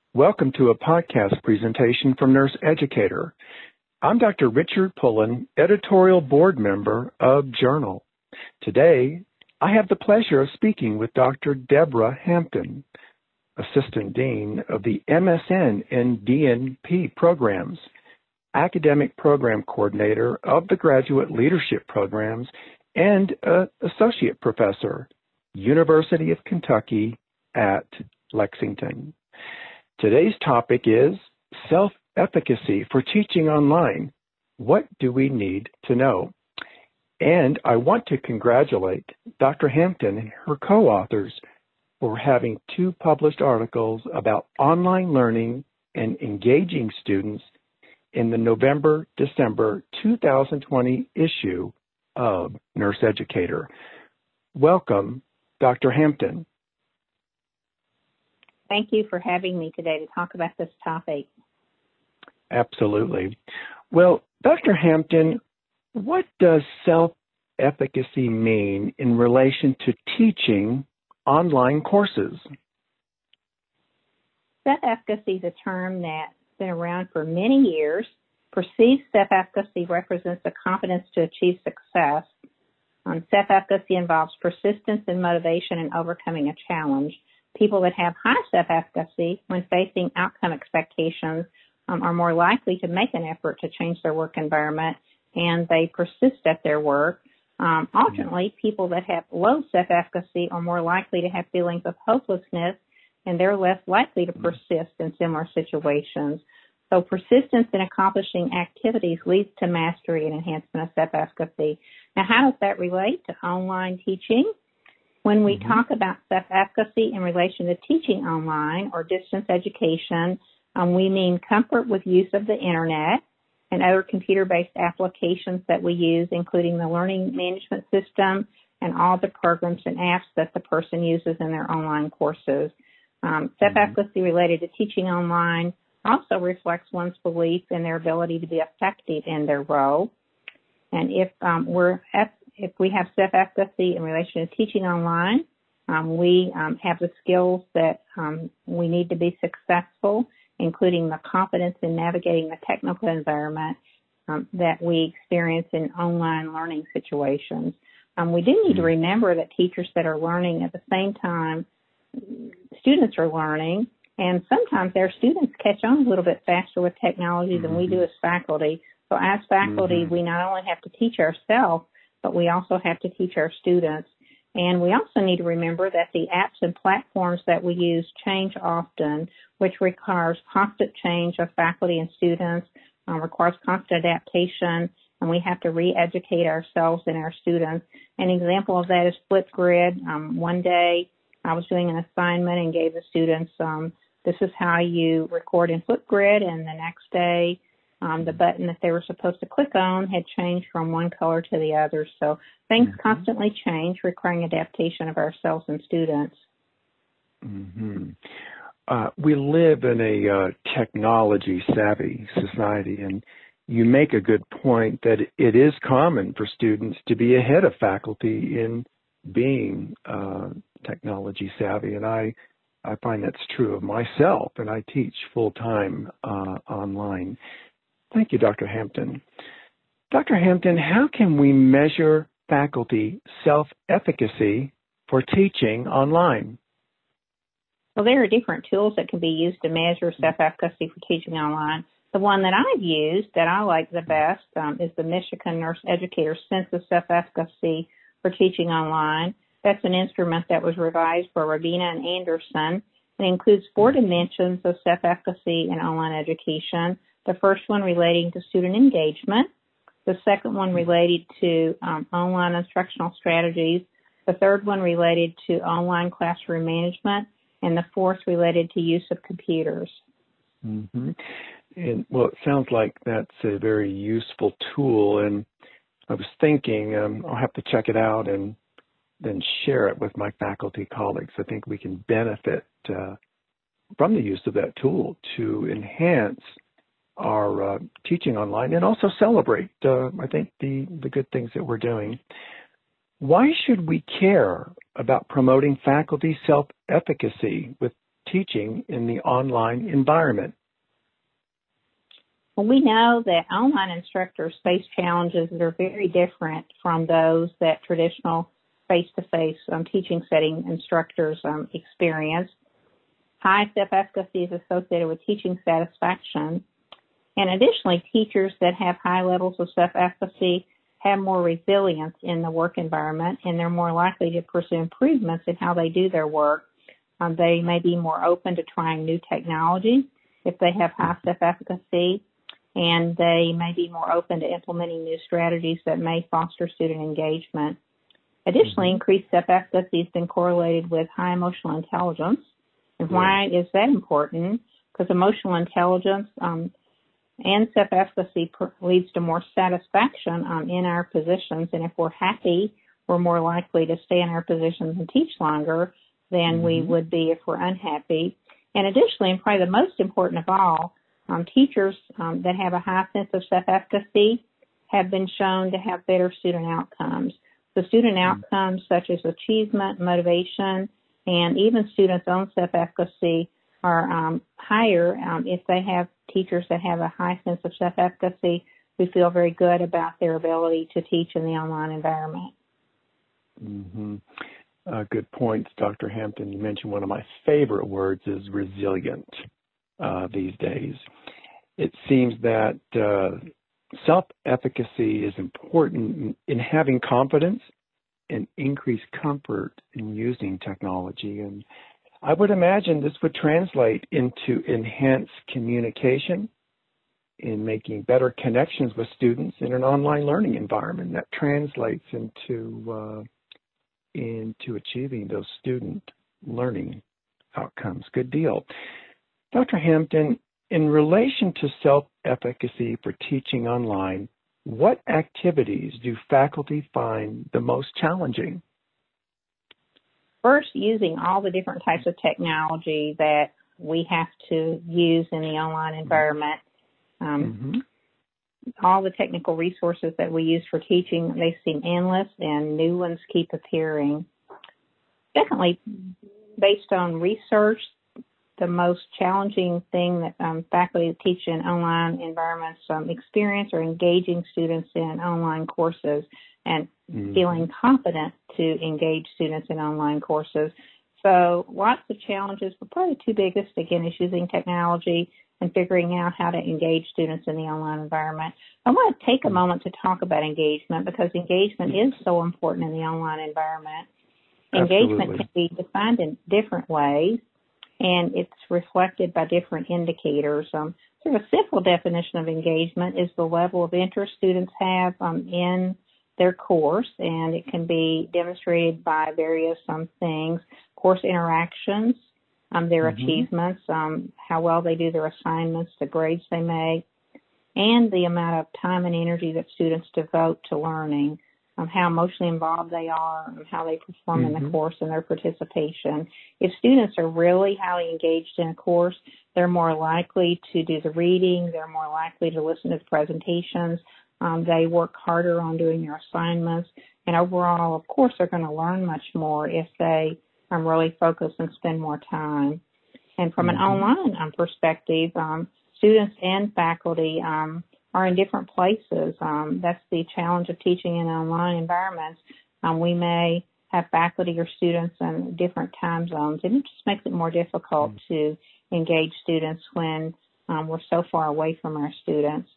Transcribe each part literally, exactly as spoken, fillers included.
Welcome to a podcast presentation from Nurse Educator. I'm Doctor Richard Pullen, editorial board member of Journal. Today, I have the pleasure of speaking with Doctor Deborah Hampton, Assistant Dean of the M S N and D N P programs, Academic Program Coordinator of the Graduate Leadership Programs, and uh, Associate Professor, University of Kentucky at Lexington. Today's topic is self-efficacy for teaching online. What do we need to know? And I want to congratulate Doctor Hampton and her co-authors for having two published articles about online learning and engaging students in the November-December two thousand twenty issue of Nurse Educator. Welcome, Doctor Hampton. Thank you for having me today to talk about this topic. Absolutely. Well, Doctor Hampton, what does self-efficacy mean in relation to teaching online courses? Self-efficacy is a term that's been around for many years. Perceived self-efficacy represents the confidence to achieve success. Um, self-efficacy involves persistence and motivation in overcoming a challenge. People that have high self-efficacy when facing outcome expectations um, are more likely to make an effort to change their work environment, and they persist at their work. Um, alternately, people that have low self-efficacy are more likely to have feelings of hopelessness, and they're less likely to persist in similar situations. So persistence in accomplishing activities leads to mastery and enhancement of self-efficacy. Now, how does that relate to online teaching? When we mm-hmm. talk about self-efficacy in relation to teaching online or distance education, um, we mean comfort with use of the internet and other computer-based applications that we use, including the learning management system and all the programs and apps that the person uses in their online courses. Um, self-efficacy related to teaching online also reflects one's belief in their ability to be effective in their role. And if um, we're if we have self-efficacy in relation to teaching online, um, we um, have the skills that um, we need to be successful, including the confidence in navigating the technical environment um, that we experience in online learning situations. Um, we do need to remember that teachers that are learning at the same time students are learning, and sometimes their students catch on a little bit faster with technology than we do as faculty. So as faculty, mm-hmm. we not only have to teach ourselves, but we also have to teach our students. And we also need to remember that the apps and platforms that we use change often, which requires constant change of faculty and students, um, requires constant adaptation, and we have to re-educate ourselves and our students. An example of that is Flipgrid. Um, one day I was doing an assignment and gave the students, um, this is how you record in Flipgrid, and the next day Um, the button that they were supposed to click on had changed from one color to the other. So things mm-hmm. constantly change, requiring adaptation of ourselves and students. Mm-hmm. Uh, we live in a uh, technology-savvy society, and you make a good point that it is common for students to be ahead of faculty in being uh, technology-savvy, and I, I find that's true of myself, and I teach full-time uh, online. Thank you, Doctor Hampton. Doctor Hampton, how can we measure faculty self-efficacy for teaching online? Well, there are different tools that can be used to measure self-efficacy for teaching online. The one that I've used that I like the best um, is the Michigan Nurse Educator Census Self-Efficacy for Teaching Online. That's an instrument that was revised by Rabina and Anderson. It includes four dimensions of self-efficacy in online education. The first one relating to student engagement, the second one related to um, online instructional strategies, the third one related to online classroom management, and the fourth related to use of computers. Mm-hmm. And, well, it sounds like that's a very useful tool, and I was thinking um, I'll have to check it out and then share it with my faculty colleagues. I think we can benefit uh, from the use of that tool to enhance our uh, teaching online and also celebrate, uh, I think, the, the good things that we're doing. Why should we care about promoting faculty self-efficacy with teaching in the online environment? Well, we know that online instructors face challenges that are very different from those that traditional face-to-face um, teaching setting instructors um, experience. High self-efficacy is associated with teaching satisfaction. And additionally, teachers that have high levels of self-efficacy have more resilience in the work environment, and they're more likely to pursue improvements in how they do their work. Um, they may be more open to trying new technology if they have high self-efficacy, and they may be more open to implementing new strategies that may foster student engagement. Additionally, mm-hmm. increased self-efficacy has been correlated with high emotional intelligence. And yeah. why is that important? Because emotional intelligence um, and self-efficacy leads to more satisfaction um, in our positions. And if we're happy, we're more likely to stay in our positions and teach longer than mm-hmm. we would be if we're unhappy. And additionally, and probably the most important of all, um, teachers um, that have a high sense of self-efficacy have been shown to have better student outcomes. So student mm-hmm. outcomes such as achievement, motivation, and even students' own self-efficacy are um, higher um, if they have teachers that have a high sense of self-efficacy. We feel very good about their ability to teach in the online environment. Mm-hmm. Uh, good points, Doctor Hampton. You mentioned one of my favorite words is resilient uh, these days. It seems that uh, self-efficacy is important in having confidence and increased comfort in using technology. And I would imagine this would translate into enhanced communication, in making better connections with students in an online learning environment. That translates into uh, into achieving those student learning outcomes. Good deal. Doctor Hampton, in relation to self-efficacy for teaching online, what activities do faculty find the most challenging? First, using all the different types of technology that we have to use in the online environment. Um, mm-hmm. All the technical resources that we use for teaching, they seem endless, and new ones keep appearing. Secondly, based on research, the most challenging thing that um, faculty that teach in online environments um, experience are engaging students in online courses and mm-hmm. feeling confident to engage students in online courses. So lots of challenges, but probably the two biggest, again, is using technology and figuring out how to engage students in the online environment. I want to take a moment to talk about engagement because engagement is so important in the online environment. Absolutely. Engagement can be defined in different ways, and it's reflected by different indicators. Um, sort of a simple definition of engagement is the level of interest students have um, in their course, and it can be demonstrated by various um, things, course interactions, um, their mm-hmm. achievements, um, how well they do their assignments, the grades they make, and the amount of time and energy that students devote to learning, um, how emotionally involved they are, and how they perform mm-hmm. in the course and their participation. If students are really highly engaged in a course, they're more likely to do the reading, they're more likely to listen to the presentations, um, they work harder on doing their assignments, and overall, of course, they're going to learn much more if they um, really focus and spend more time. And from mm-hmm. an online um, perspective, um, students and faculty um, are in different places. Um, that's the challenge of teaching in online environments. Um, we may have faculty or students in different time zones, and it just makes it more difficult mm-hmm. to engage students when um, we're so far away from our students.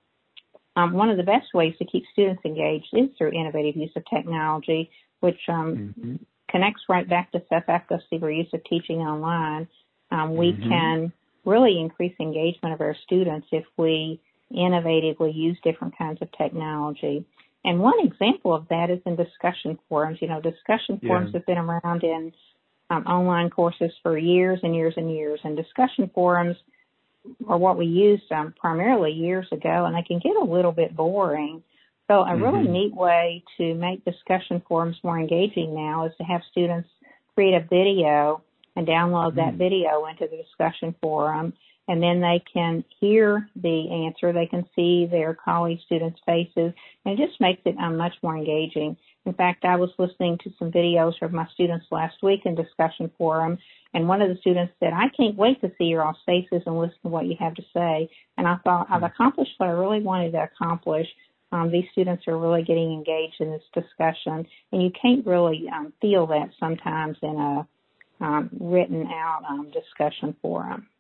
Um, one of the best ways to keep students engaged is through innovative use of technology, which um, mm-hmm. connects right back to self-efficacy for use of teaching online. Um, we mm-hmm. can really increase engagement of our students if we innovatively use different kinds of technology. And one example of that is in discussion forums. You know, discussion yeah. forums have been around in um, online courses for years and years and years, and discussion forums are what we used um, primarily years ago, and they can get a little bit boring. So a really mm-hmm. neat way to make discussion forums more engaging now is to have students create a video and download mm-hmm. that video into the discussion forum, and then they can hear the answer. They can see their colleague students' faces, and it just makes it um, much more engaging. In fact, I was listening to some videos from my students last week in discussion forum, And one of the students said, I can't wait to see your all faces and listen to what you have to say. And I thought, I've accomplished what I really wanted to accomplish. Um, these students are really getting engaged in this discussion, and you can't really um, feel that sometimes in a um, written out um, discussion forum.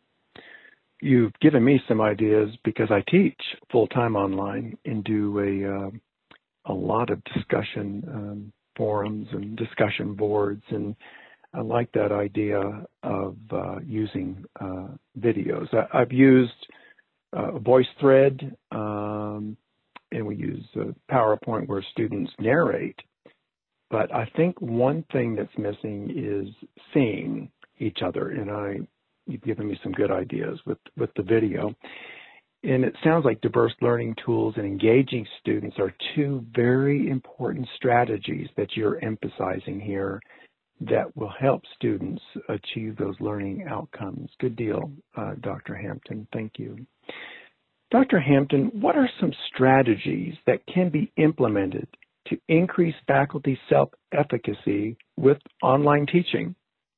You've given me some ideas because I teach full-time online and do a, uh, a lot of discussion um, forums and discussion boards, and I like that idea of uh, using uh, videos. I, I've used uh, VoiceThread, um, and we use uh, PowerPoint where students narrate. But I think one thing that's missing is seeing each other, and I, you've given me some good ideas with, with the video. And it sounds like diverse learning tools and engaging students are two very important strategies that you're emphasizing here that will help students achieve those learning outcomes. Good deal, uh, Doctor Hampton. Thank you. Doctor Hampton, what are some strategies that can be implemented to increase faculty self-efficacy with online teaching?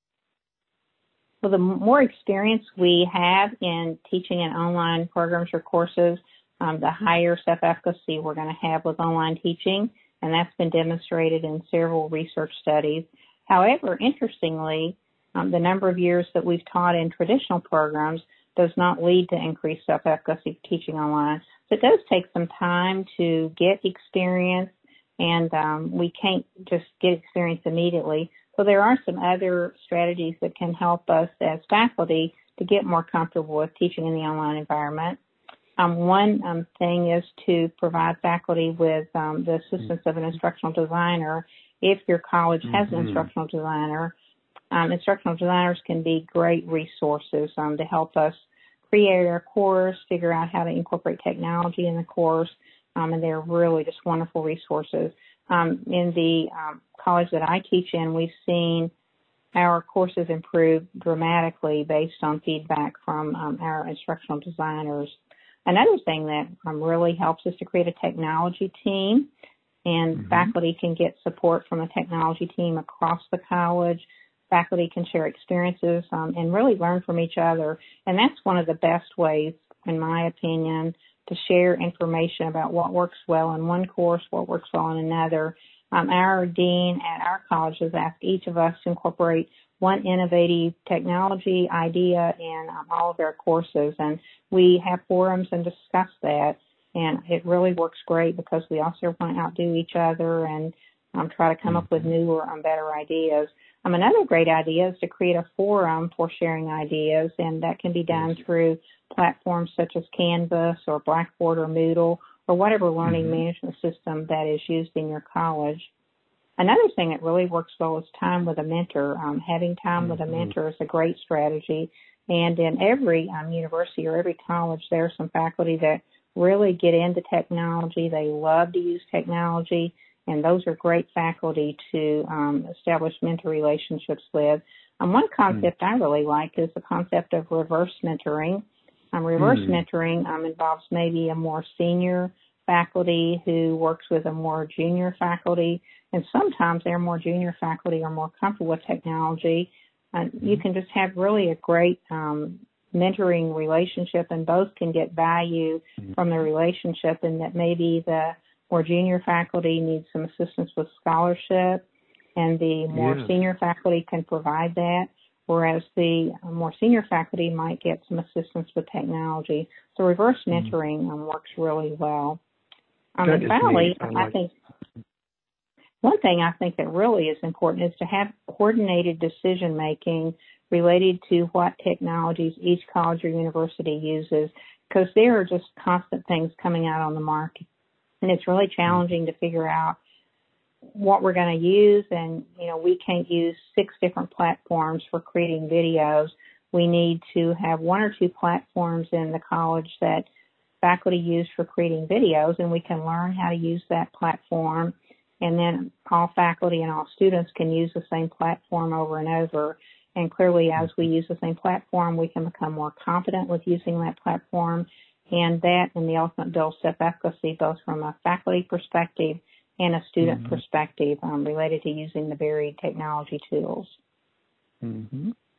Well, the more experience we have in teaching in online programs or courses, um, the higher self-efficacy we're going to have with online teaching, and that's been demonstrated in several research studies. However, interestingly, um, the number of years that we've taught in traditional programs does not lead to increased self-efficacy teaching online. So it does take some time to get experience, and um, we can't just get experience immediately. So there are some other strategies that can help us as faculty to get more comfortable with teaching in the online environment. Um, one um, thing is to provide faculty with um, the assistance of an instructional designer. If your college has an instructional designer, um, instructional designers can be great resources um, to help us create our course, figure out how to incorporate technology in the course, um, and they're really just wonderful resources. Um, in the um, college that I teach in, we've seen our courses improve dramatically based on feedback from um, our instructional designers. Another thing that um, really helps is to create a technology team, and mm-hmm. faculty can get support from a technology team across the college. Faculty can share experiences um, and really learn from each other, and that's one of the best ways, in my opinion, to share information about what works well in one course, what works well in another. Um, our dean at our college has asked each of us to incorporate one innovative technology idea in um, all of our courses, and we have forums and discuss that, and it really works great because we also want to outdo each other and um, try to come mm-hmm. up with newer and better ideas. Um, another great idea is to create a forum for sharing ideas, and that can be done through platforms such as Canvas or Blackboard or Moodle or whatever learning mm-hmm. management system that is used in your college. Another thing that really works well is time with a mentor. Um, having time mm-hmm. with a mentor is a great strategy, and in every um, university or every college, there are some faculty that really get into technology. They love to use technology, and those are great faculty to um, establish mentor relationships with. Um, one concept mm. I really like is the concept of reverse mentoring. Um, reverse mm. mentoring um, involves maybe a more senior faculty who works with a more junior faculty, and sometimes their more junior faculty are more comfortable with technology. And mm. you can just have really a great um, mentoring relationship, and both can get value mm. from the relationship, and that maybe the more junior faculty needs some assistance with scholarship, and the more yes. senior faculty can provide that, whereas the more senior faculty might get some assistance with technology. So reverse mentoring mm. um, works really well. Um, and finally, I, like I think one thing I think that really is important is to have coordinated decision making related to what technologies each college or university uses, because there are just constant things coming out on the market. And it's really challenging to figure out what we're going to use. And, you know, we can't use six different platforms for creating videos. We need to have one or two platforms in the college that faculty use for creating videos, and we can learn how to use that platform. And then all faculty and all students can use the same platform over and over. And clearly, as we use the same platform, we can become more confident with using that platform. And that and the ultimate builds self-efficacy, both from a faculty perspective and a student mm-hmm. perspective um, related to using the varied technology tools. Mm-hmm.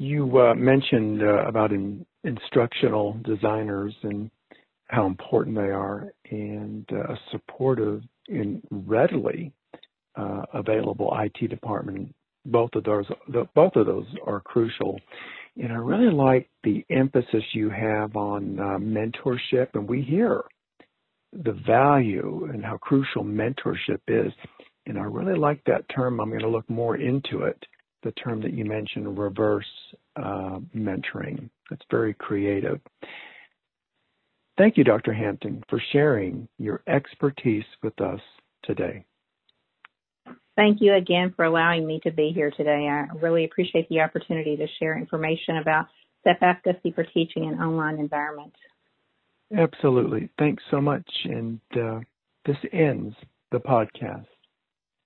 you uh, mentioned uh, about in, instructional designers and how important they are, and uh, a supportive and readily uh, available I T department. Both of those, the, both of those are crucial. And I really like the emphasis you have on uh, mentorship, and we hear the value and how crucial mentorship is. And I really like that term. I'm going to look more into it, the term that you mentioned, reverse uh, mentoring. It's very creative. Thank you, Doctor Hampton, for sharing your expertise with us today. Thank you again for allowing me to be here today. I really appreciate the opportunity to share information about self-efficacy for teaching in online environments. Absolutely. Thanks so much. And uh, this ends the podcast.